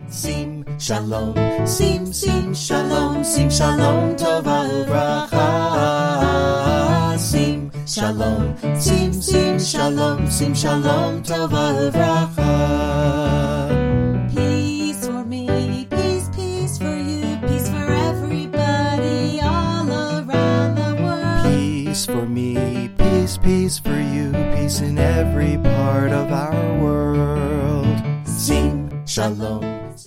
sim shalom, sim shalom, sim shalom tova uvracha. Sim shalom, sim shalom, sim shalom tova uvracha. Peace for me, peace for you, peace for everybody all around the world. Peace for me, peace for you, peace in every part of our world. Sim shalom,